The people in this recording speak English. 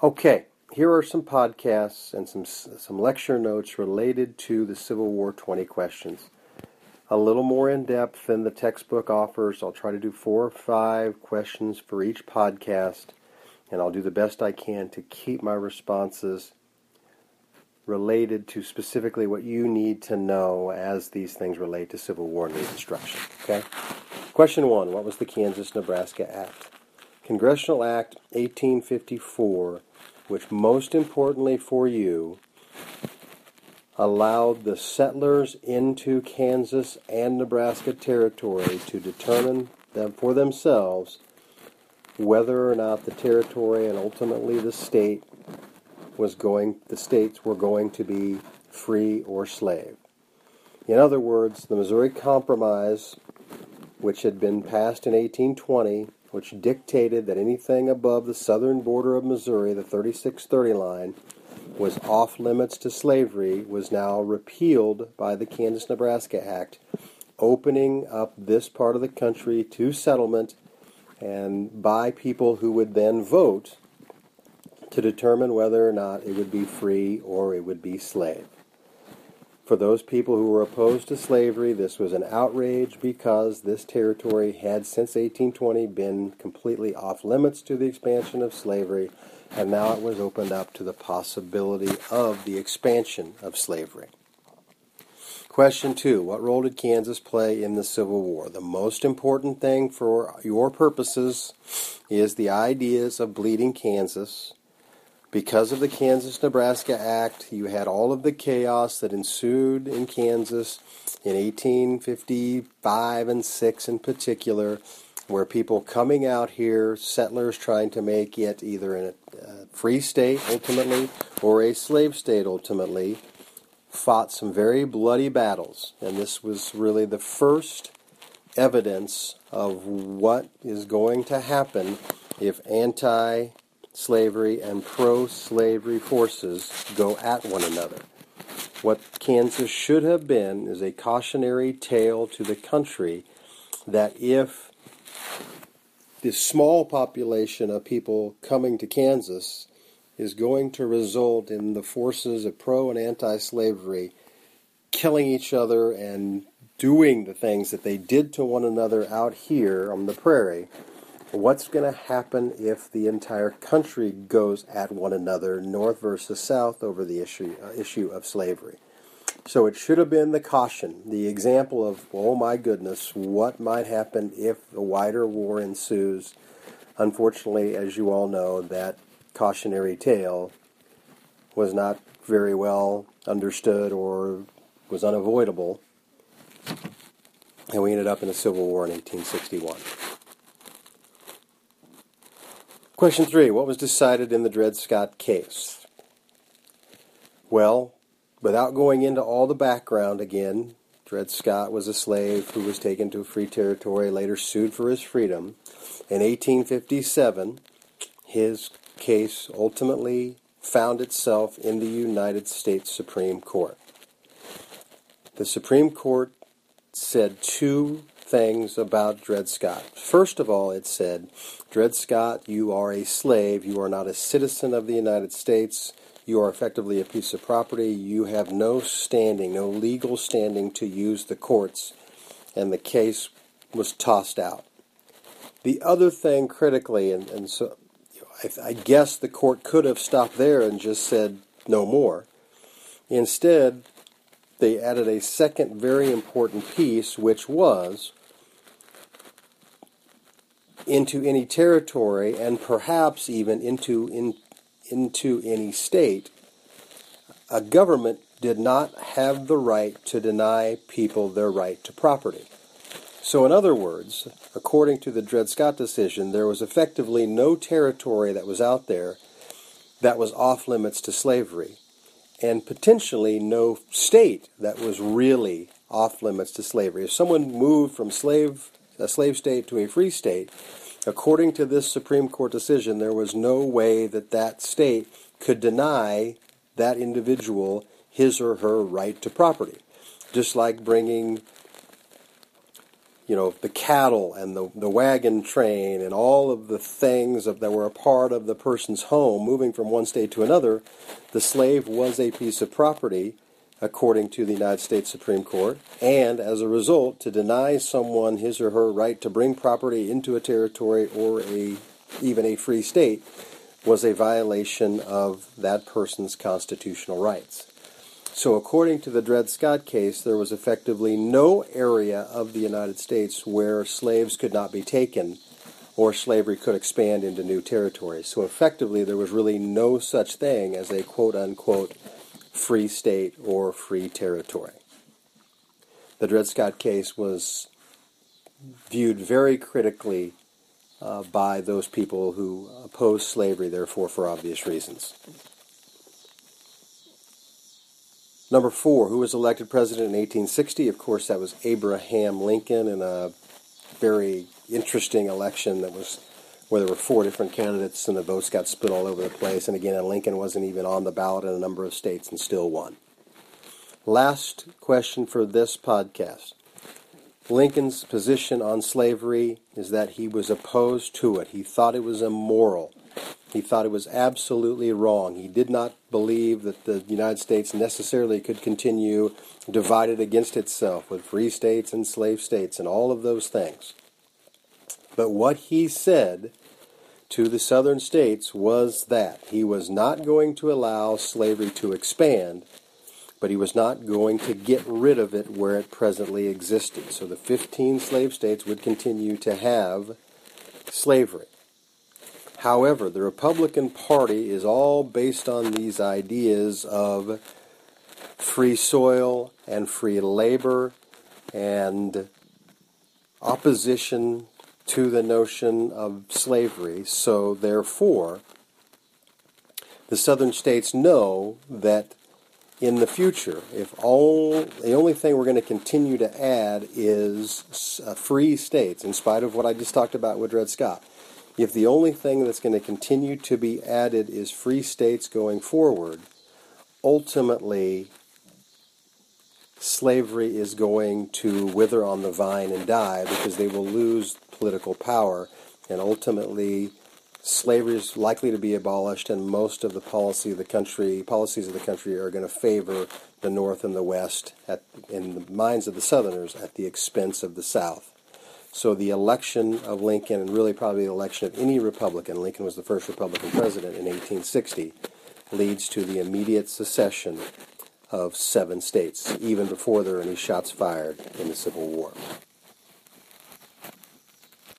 Okay, here are some podcasts and some lecture notes related to the Civil War 20 questions. A little more in depth than the textbook offers. I'll try to do 4 or 5 questions for each podcast, and I'll do the best I can to keep my responses related to specifically what you need to know as these things relate to Civil War and Reconstruction. Okay? Question 1, what was the Kansas-Nebraska Act? Congressional Act 1854, which most importantly for you, allowed the settlers into Kansas and Nebraska territory to determine for themselves whether or not the territory and ultimately the states were going to be free or slave. In other words, the Missouri Compromise, which had been passed in 1820, which dictated that anything above the southern border of Missouri, the 3630 line, was off limits to slavery, was now repealed by the Kansas-Nebraska Act, opening up this part of the country to settlement and by people who would then vote to determine whether or not it would be free or it would be slave. For those people who were opposed to slavery, this was an outrage because this territory had since 1820 been completely off limits to the expansion of slavery, and now it was opened up to the possibility of the expansion of slavery. Question 2, what role did Kansas play in the Civil War? The most important thing for your purposes is the ideas of bleeding Kansas. Because of the Kansas-Nebraska Act, you had all of the chaos that ensued in Kansas in 1855 and 6 in particular, where people coming out here, settlers trying to make it either in a free state ultimately or a slave state ultimately, fought some very bloody battles. And this was really the first evidence of what is going to happen if anti-slavery and pro-slavery forces go at one another. What Kansas should have been is a cautionary tale to the country that if this small population of people coming to Kansas is going to result in the forces of pro- and anti-slavery killing each other and doing the things that they did to one another out here on the prairie, what's going to happen if the entire country goes at one another, north versus south, over the issue of slavery? So it should have been the caution, the example of, oh my goodness, what might happen if a wider war ensues. Unfortunately, as you all know, that cautionary tale was not very well understood or was unavoidable, and we ended up in a civil war in 1861. Question 3, what was decided in the Dred Scott case? Well, without going into all the background again, Dred Scott was a slave who was taken to a free territory, later sued for his freedom. In 1857, his case ultimately found itself in the United States Supreme Court. The Supreme Court said 2 things about Dred Scott. First of all, it said, Dred Scott, you are a slave. You are not a citizen of the United States. You are effectively a piece of property. You have no standing, no legal standing to use the courts. And the case was tossed out. The other thing critically, and so I guess the court could have stopped there and just said no more. Instead, they added a second very important piece, which was into any territory, and perhaps even into any state, a government did not have the right to deny people their right to property. So in other words, according to the Dred Scott decision, there was effectively no territory that was out there that was off limits to slavery, and potentially no state that was really off limits to slavery. If someone moved from a slave state to a free state, according to this Supreme Court decision, there was no way that that state could deny that individual his or her right to property. Just like bringing the cattle and the wagon train and all of the things that were a part of the person's home moving from one state to another, the slave was a piece of property according to the United States Supreme Court, and as a result, to deny someone his or her right to bring property into a territory or even a free state was a violation of that person's constitutional rights. So according to the Dred Scott case, there was effectively no area of the United States where slaves could not be taken or slavery could expand into new territories. So effectively, there was really no such thing as a quote-unquote free state or free territory. The Dred Scott case was viewed very critically by those people who opposed slavery, therefore, for obvious reasons. Number 4, who was elected president in 1860? Of course, that was Abraham Lincoln in a very interesting election where there were 4 different candidates and the votes got split all over the place. And again, Lincoln wasn't even on the ballot in a number of states and still won. Last question for this podcast. Lincoln's position on slavery is that he was opposed to it. He thought it was immoral. He thought it was absolutely wrong. He did not believe that the United States necessarily could continue divided against itself with free states and slave states and all of those things. But what he said to the southern states was that he was not going to allow slavery to expand, but he was not going to get rid of it where it presently existed. So the 15 slave states would continue to have slavery. However, the Republican Party is all based on these ideas of free soil and free labor and opposition to the notion of slavery. So therefore, the southern states know that in the future, the only thing we're going to continue to add is free states, in spite of what I just talked about with Dred Scott. If the only thing that's going to continue to be added is free states going forward, ultimately slavery is going to wither on the vine and die because they will lose political power, and ultimately slavery is likely to be abolished, and most of the policies of the country are going to favor the North and the West in the minds of the Southerners at the expense of the South. So the election of Lincoln, and really probably the election of any Republican, Lincoln was the first Republican president in 1860, leads to the immediate secession of 7 states, even before there are any shots fired in the Civil War.